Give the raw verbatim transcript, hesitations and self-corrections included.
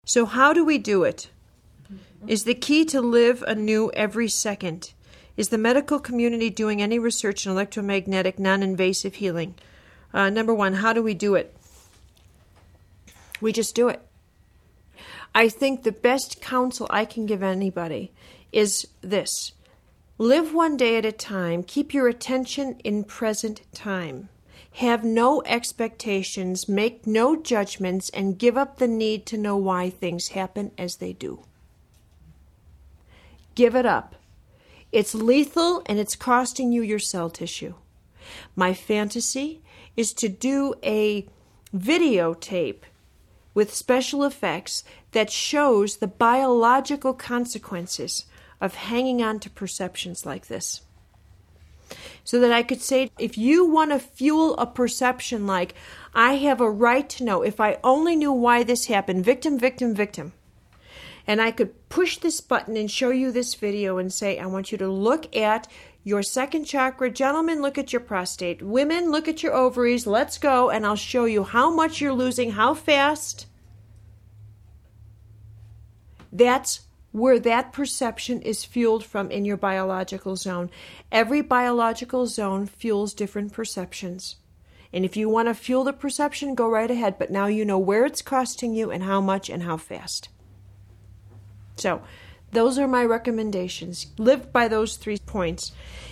So how do we do it? Is the key to live anew every second? Is the medical community doing any research in electromagnetic non-invasive healing? Uh, number one, how do we do it? We just do it. I think the best counsel I can give anybody is this. Live one day at a time. Keep your attention in present time. Have no expectations, make no judgments, and give up the need to know why things happen as they do. Give it up. It's lethal and it's costing you your cell tissue. My fantasy is to do a videotape with special effects that shows the biological consequences of hanging on to perceptions like this. So that I could say, if you want to fuel a perception like, I have a right to know, if I only knew why this happened, victim, victim, victim. And I could push this button and show you this video and say, I want you to look at your second chakra. Gentlemen, look at your prostate. Women, look at your ovaries. Let's go. And I'll show you how much you're losing, how fast. That's where that perception is fueled from in your biological zone. Every biological zone fuels different perceptions. And if you want to fuel the perception, go right ahead. But now you know where it's costing you and how much and how fast. So those are my recommendations. Live by those three points.